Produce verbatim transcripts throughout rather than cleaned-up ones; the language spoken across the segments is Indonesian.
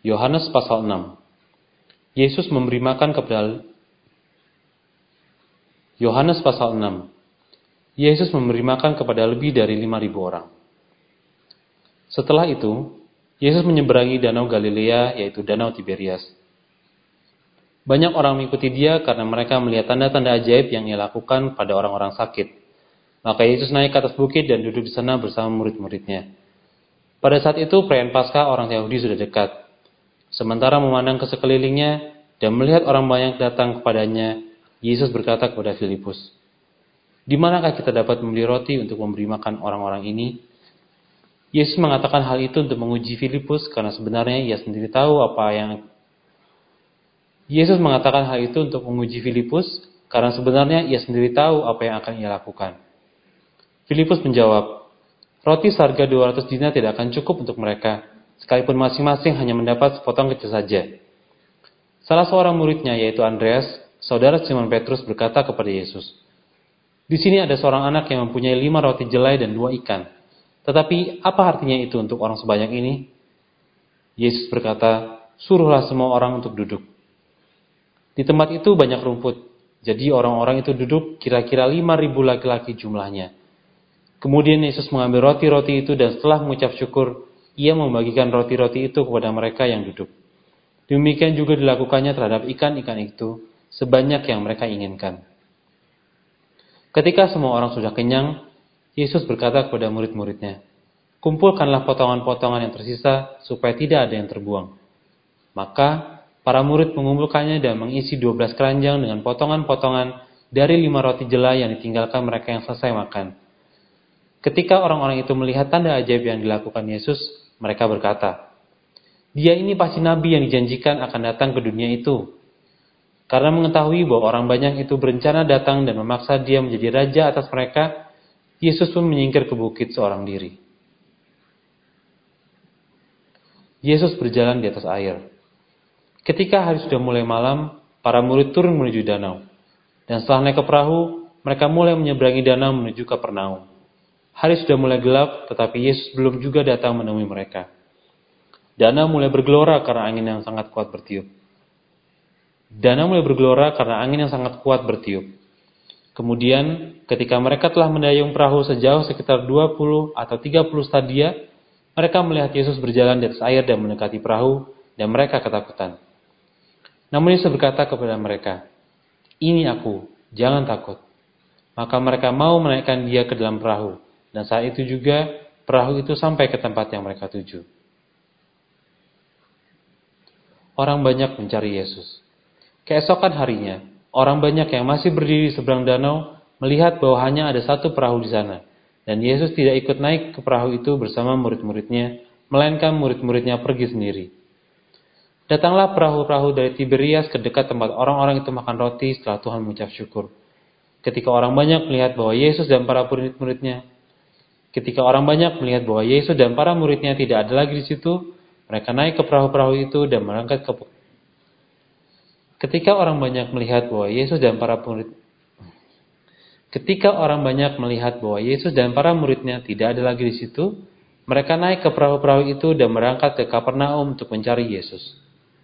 Yohanes pasal enam. Yesus memberi makan kepada Yohanes pasal enam. Yesus memberi makan kepada lebih dari lima ribu orang. Setelah itu, Yesus menyeberangi danau Galilea, yaitu danau Tiberias. Banyak orang mengikuti dia karena mereka melihat tanda-tanda ajaib yang ia lakukan pada orang-orang sakit. Maka Yesus naik ke atas bukit dan duduk di sana bersama murid-muridnya. Pada saat itu perayaan Paskah orang Yahudi sudah dekat. Sementara memandang ke sekelilingnya dan melihat orang banyak datang kepadanya, Yesus berkata kepada Filipus, "Di manakah kita dapat membeli roti untuk memberi makan orang-orang ini?" Yesus mengatakan hal itu untuk menguji Filipus karena sebenarnya ia sendiri tahu apa yang Yesus mengatakan hal itu untuk menguji Filipus karena sebenarnya ia sendiri tahu apa yang akan ia lakukan. Filipus menjawab, "Roti seharga dua ratus dinar tidak akan cukup untuk mereka, sekalipun masing-masing hanya mendapat sepotong kecil saja." Salah seorang muridnya, yaitu Andreas, saudara Simon Petrus, berkata kepada Yesus, "Di sini ada seorang anak yang mempunyai lima roti jelai dan dua ikan. Tetapi apa artinya itu untuk orang sebanyak ini?" Yesus berkata, "Suruhlah semua orang untuk duduk." Di tempat itu banyak rumput, jadi orang-orang itu duduk kira-kira lima ribu laki-laki jumlahnya. Kemudian Yesus mengambil roti-roti itu dan setelah mengucap syukur, ia membagikan roti-roti itu kepada mereka yang duduk. Demikian juga dilakukannya terhadap ikan-ikan itu, sebanyak yang mereka inginkan. Ketika semua orang sudah kenyang, Yesus berkata kepada murid-muridnya, "Kumpulkanlah potongan-potongan yang tersisa, supaya tidak ada yang terbuang." Maka para murid mengumpulkannya dan mengisi dua belas keranjang dengan potongan-potongan dari lima roti jelai yang ditinggalkan mereka yang selesai makan. Ketika orang-orang itu melihat tanda ajaib yang dilakukan Yesus, mereka berkata, "Dia ini pasti nabi yang dijanjikan akan datang ke dunia itu." Karena mengetahui bahwa orang banyak itu berencana datang dan memaksa dia menjadi raja atas mereka, Yesus pun menyingkir ke bukit seorang diri. Yesus berjalan di atas air. Ketika hari sudah mulai malam, para murid turun menuju danau. Dan setelah naik ke perahu, mereka mulai menyeberangi danau menuju Kapernaum. Hari sudah mulai gelap, tetapi Yesus belum juga datang menemui mereka. Danau mulai bergelora karena angin yang sangat kuat bertiup. Danau mulai bergelora karena angin yang sangat kuat bertiup. Kemudian, ketika mereka telah mendayung perahu sejauh sekitar dua puluh atau tiga puluh stadia, mereka melihat Yesus berjalan di atas air dan mendekati perahu, dan mereka ketakutan. Namun Yesus berkata kepada mereka, "Ini aku, jangan takut." Maka mereka mau menaikkan dia ke dalam perahu, dan saat itu juga perahu itu sampai ke tempat yang mereka tuju. Orang banyak mencari Yesus. Keesokan harinya, orang banyak yang masih berdiri di seberang danau melihat bahwa hanya ada satu perahu di sana, dan Yesus tidak ikut naik ke perahu itu bersama murid-muridnya, melainkan murid-muridnya pergi sendiri. Datanglah perahu-perahu dari Tiberias ke dekat tempat orang-orang itu makan roti setelah Tuhan mengucap syukur. Ketika orang banyak melihat bahwa Yesus dan para murid-muridnya, ketika orang banyak melihat bahwa Yesus dan para muridnya tidak ada lagi di situ, mereka naik ke perahu-perahu itu dan berangkat ke Ketika orang banyak melihat bahwa Yesus dan para murid Ketika orang banyak melihat bahwa Yesus dan para muridnya tidak ada lagi di situ, mereka naik ke perahu-perahu itu dan berangkat ke Kapernaum untuk mencari Yesus.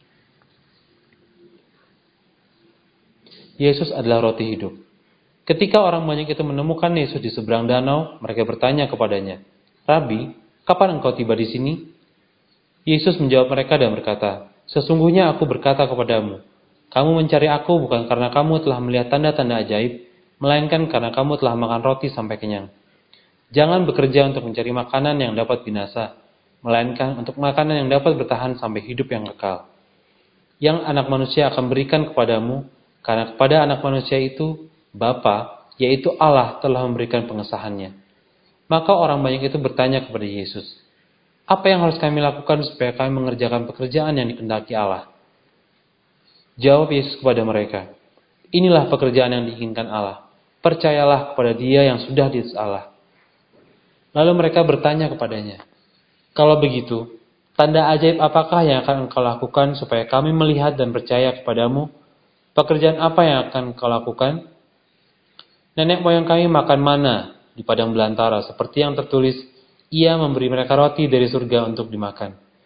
Yesus adalah roti hidup. Ketika orang banyak itu menemukan Yesus di seberang danau, mereka bertanya kepadanya, "Rabi, kapan engkau tiba di sini?" Yesus menjawab mereka dan berkata, "Sesungguhnya aku berkata kepadamu, kamu mencari aku bukan karena kamu telah melihat tanda-tanda ajaib, melainkan karena kamu telah makan roti sampai kenyang. Jangan bekerja untuk mencari makanan yang dapat binasa, melainkan untuk makanan yang dapat bertahan sampai hidup yang kekal, yang Anak Manusia akan berikan kepadamu, karena kepada Anak Manusia itu, Bapa, yaitu Allah, telah memberikan pengesahannya." Maka orang banyak itu bertanya kepada Yesus, "Apa yang harus kami lakukan supaya kami mengerjakan pekerjaan yang dikehendaki Allah?" Jawab Yesus kepada mereka, "Inilah pekerjaan yang diinginkan Allah. Percayalah kepada Dia yang sudah diutus Allah." Lalu mereka bertanya kepadanya, "Kalau begitu, tanda ajaib apakah yang akan engkau lakukan supaya kami melihat dan percaya kepadamu? Pekerjaan apa yang akan engkau lakukan? Nenek moyang kami makan mana di padang belantara, seperti yang tertulis, Ia memberi mereka roti dari surga untuk dimakan."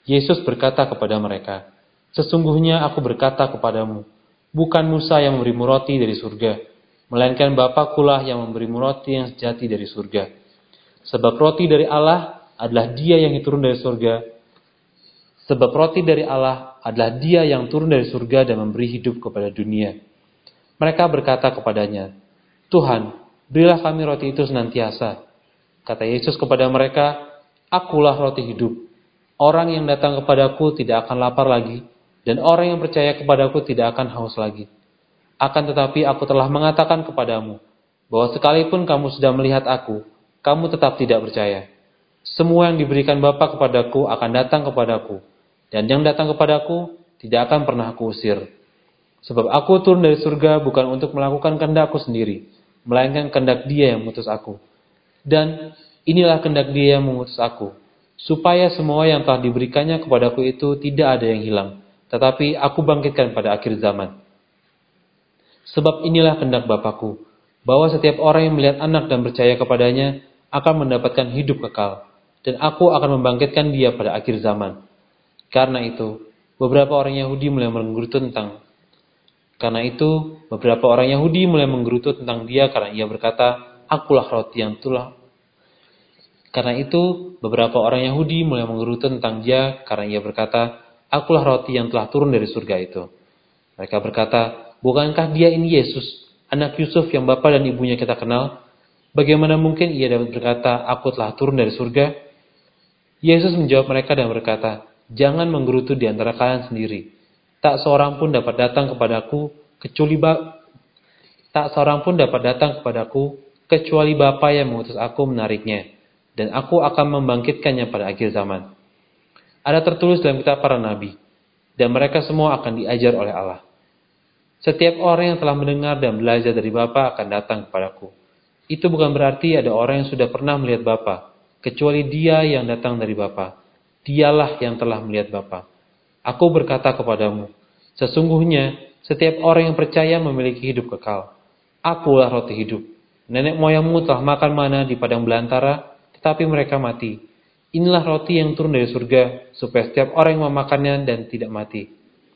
Yesus berkata kepada mereka, "Sesungguhnya aku berkata kepadamu, bukan Musa yang memberimu roti dari surga, melainkan Bapa-Kulah yang memberimu roti yang sejati dari surga. Sebab roti dari Allah adalah Dia yang turun dari surga. Sebab roti dari Allah adalah Dia yang turun dari surga dan memberi hidup kepada dunia." Mereka berkata kepadanya, "Tuhan, berilah kami roti itu senantiasa." Kata Yesus kepada mereka, "Akulah roti hidup. Orang yang datang kepadaku tidak akan lapar lagi, dan orang yang percaya kepadaku tidak akan haus lagi. Akan tetapi aku telah mengatakan kepadamu, bahwa sekalipun kamu sudah melihat aku, kamu tetap tidak percaya. Semua yang diberikan Bapa kepadaku akan datang kepadaku, dan yang datang kepadaku tidak akan pernah aku usir. Sebab aku turun dari surga bukan untuk melakukan kehendakku sendiri, melainkan kehendak Dia yang mengutus aku. Dan inilah kehendak Dia yang mengutus aku, supaya semua yang telah diberikannya kepadaku itu tidak ada yang hilang, tetapi aku bangkitkan pada akhir zaman. Sebab inilah kehendak Bapa-Ku, bahwa setiap orang yang melihat Anak dan percaya kepadanya akan mendapatkan hidup kekal, dan aku akan membangkitkan dia pada akhir zaman." Karena itu, beberapa orang Yahudi mulai menggerutu tentang Karena itu, beberapa orang Yahudi mulai menggerutu tentang dia karena ia berkata, "Akulah roti yang telah." Karena itu, beberapa orang Yahudi mulai menggerutu tentang dia karena ia berkata, "Akulah roti yang telah turun dari surga itu." Mereka berkata, "Bukankah Dia ini Yesus, anak Yusuf yang bapa dan ibunya kita kenal? Bagaimana mungkin ia dapat berkata, 'Aku telah turun dari surga'?" Yesus menjawab mereka dan berkata, "Jangan menggerutu di antara kalian sendiri. Tak seorang pun dapat datang kepadaku kecuali ba- tak seorang pun dapat datang kepadaku kecuali Bapa yang mengutus aku menariknya, dan aku akan membangkitkannya pada akhir zaman. Ada tertulis dalam kitab para nabi, dan mereka semua akan diajar oleh Allah. Setiap orang yang telah mendengar dan belajar dari Bapa akan datang kepadaku. Itu bukan berarti ada orang yang sudah pernah melihat Bapa, kecuali dia yang datang dari Bapa. Dialah yang telah melihat Bapa. Aku berkata kepadamu, sesungguhnya setiap orang yang percaya memiliki hidup kekal. Akulah roti hidup. Nenek moyangmu telah makan mana di padang belantara, tetapi mereka mati. Inilah roti yang turun dari surga, supaya setiap orang yang memakannya dan tidak mati.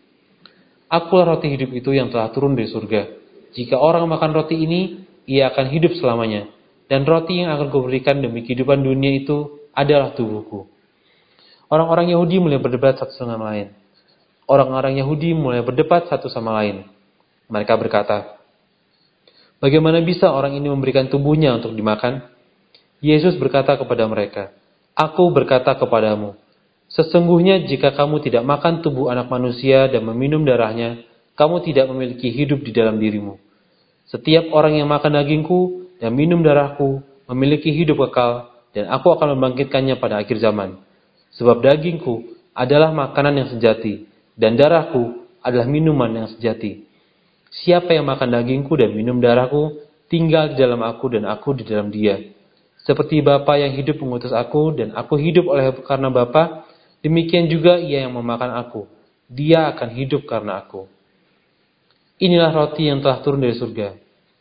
Akulah roti hidup itu yang telah turun dari surga. Jika orang makan roti ini, ia akan hidup selamanya. Dan roti yang akan kuberikan demi kehidupan dunia itu adalah tubuhku." Orang-orang Yahudi mulai berdebat satu sama lain. Orang-orang Yahudi mulai berdebat satu sama lain. Mereka berkata, "Bagaimana bisa orang ini memberikan tubuhnya untuk dimakan?" Yesus berkata kepada mereka, "Aku berkata kepadamu, sesungguhnya jika kamu tidak makan tubuh anak manusia dan meminum darahnya, kamu tidak memiliki hidup di dalam dirimu. Setiap orang yang makan dagingku dan minum darahku memiliki hidup kekal, dan aku akan membangkitkannya pada akhir zaman. Sebab dagingku adalah makanan yang sejati, dan darahku adalah minuman yang sejati. Siapa yang makan dagingku dan minum darahku, tinggal di dalam aku dan aku di dalam dia. Seperti Bapa yang hidup mengutus aku, dan aku hidup oleh karena Bapa, demikian juga ia yang memakan aku. Dia akan hidup karena aku. Inilah roti yang telah turun dari surga.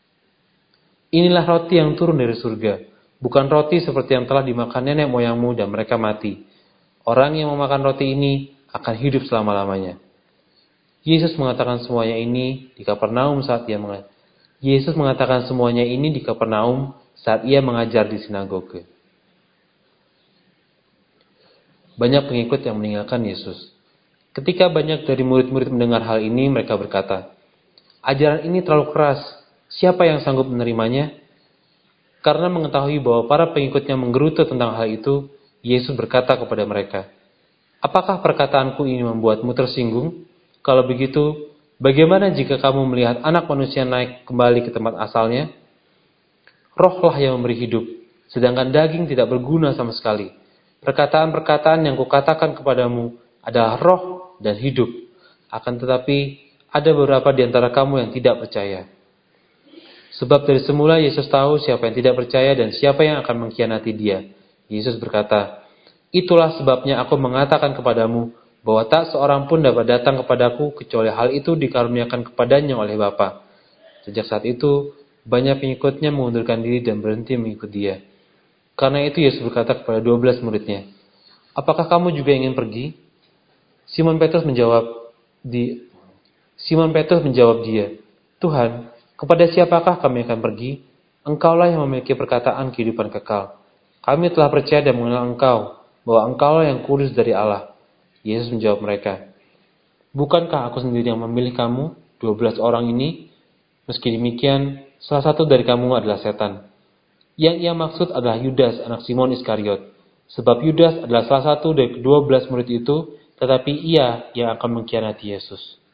Inilah roti yang turun dari surga. Bukan roti seperti yang telah dimakan nenek moyangmu dan mereka mati. Orang yang memakan roti ini akan hidup selama-lamanya." Yesus mengatakan semuanya ini di Kapernaum saat ia mengajar. Yesus mengatakan semuanya ini di Kapernaum saat ia mengajar di sinagoge. Banyak pengikut yang meninggalkan Yesus. Ketika banyak dari murid-murid mendengar hal ini, mereka berkata, "Ajaran ini terlalu keras. Siapa yang sanggup menerimanya?" Karena mengetahui bahwa para pengikutnya menggerutu tentang hal itu, Yesus berkata kepada mereka, "Apakah perkataanku ini membuatmu tersinggung? Kalau begitu, bagaimana jika kamu melihat Anak Manusia naik kembali ke tempat asalnya? Rohlah yang memberi hidup, sedangkan daging tidak berguna sama sekali. Perkataan-perkataan yang kukatakan kepadamu adalah roh dan hidup. Akan tetapi, ada beberapa di antara kamu yang tidak percaya." Sebab dari semula Yesus tahu siapa yang tidak percaya dan siapa yang akan mengkhianati dia. Yesus berkata, "Itulah sebabnya aku mengatakan kepadamu bahwa tak seorang pun dapat datang kepadaku kecuali hal itu dikaruniakan kepadanya oleh Bapa." Sejak saat itu, banyak pengikutnya mengundurkan diri dan berhenti mengikut dia. Karena itu Yesus berkata kepada dua belas muridnya, "Apakah kamu juga ingin pergi?" Simon Petrus menjawab di Simon Petrus menjawab dia, Tuhan, kepada siapakah kami akan pergi? Engkaulah yang memiliki perkataan kehidupan kekal. Kami telah percaya dan mengenal Engkau, bahwa Engkaulah yang kudus dari Allah. Yesus menjawab mereka, bukankah aku sendiri yang memilih kamu, dua belas orang ini? Meski demikian, salah satu dari kamu adalah setan. Yang ia maksud adalah Yudas, anak Simon Iskariot. Sebab Yudas adalah salah satu dari kedua belas murid itu, tetapi ia yang akan mengkhianati Yesus.